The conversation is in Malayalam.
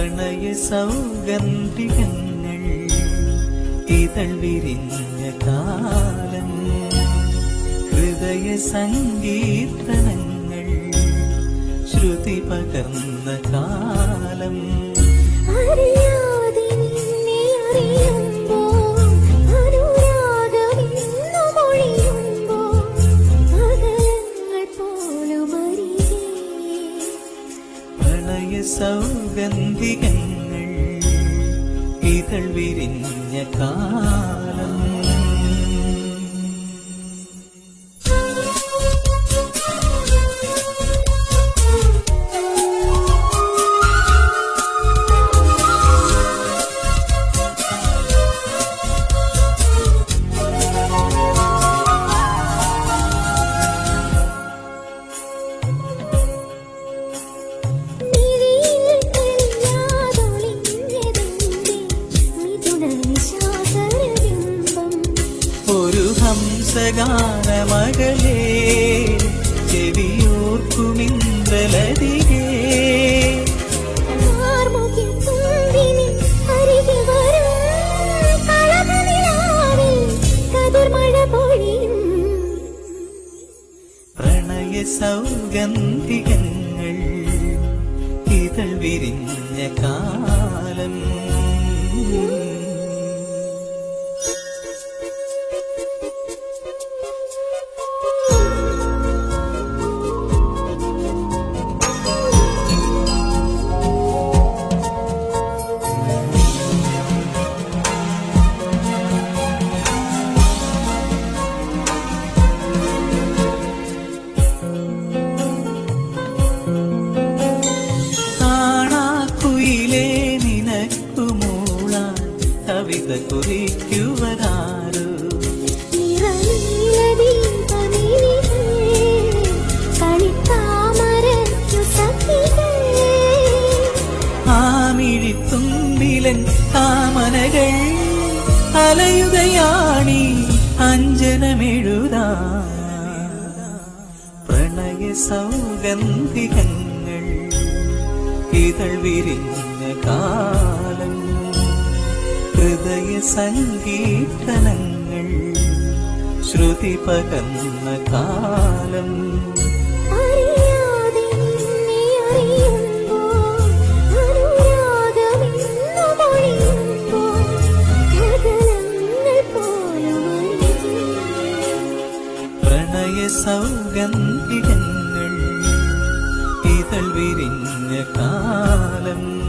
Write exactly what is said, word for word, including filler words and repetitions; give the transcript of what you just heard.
പ്രണയ സൗഗന്ധികങ്ങൾ ഇതൾ വിരിഞ്ഞ കാലം, ഹൃദയ സങ്കീർത്തനങ്ങൾ ശ്രുതി പകർന്ന കാലം. പ്രണയ സൗഗന്ധികങ്ങൾ ഇതൾ വിരിഞ്ഞ കാലം. ഹംസഗാനമകളേ ചെവിയോർക്കുമിന്ദ്രലതികേ, പ്രണയ സൗഗന്ധികങ്ങൾ ഇതൾ വിരിഞ്ഞ കാലം. കവിത കുറിക്കുവരാരോ ആമിഴിത്തുമ്പിലൻ കാമനകൾ അലയുകയാണി അഞ്ജനമെഴുതാ. പ്രണയ സൗഗന്ധികങ്ങൾ ഇതൾ വിരിഞ്ഞ കാലം, ഹൃദയ സങ്കീർത്തനങ്ങൾ ശ്രുതി പകർന്ന കാലം. പ്രണയ സൗഗന്ധികങ്ങൾ ഇതൾ വിരിഞ്ഞ കാലം.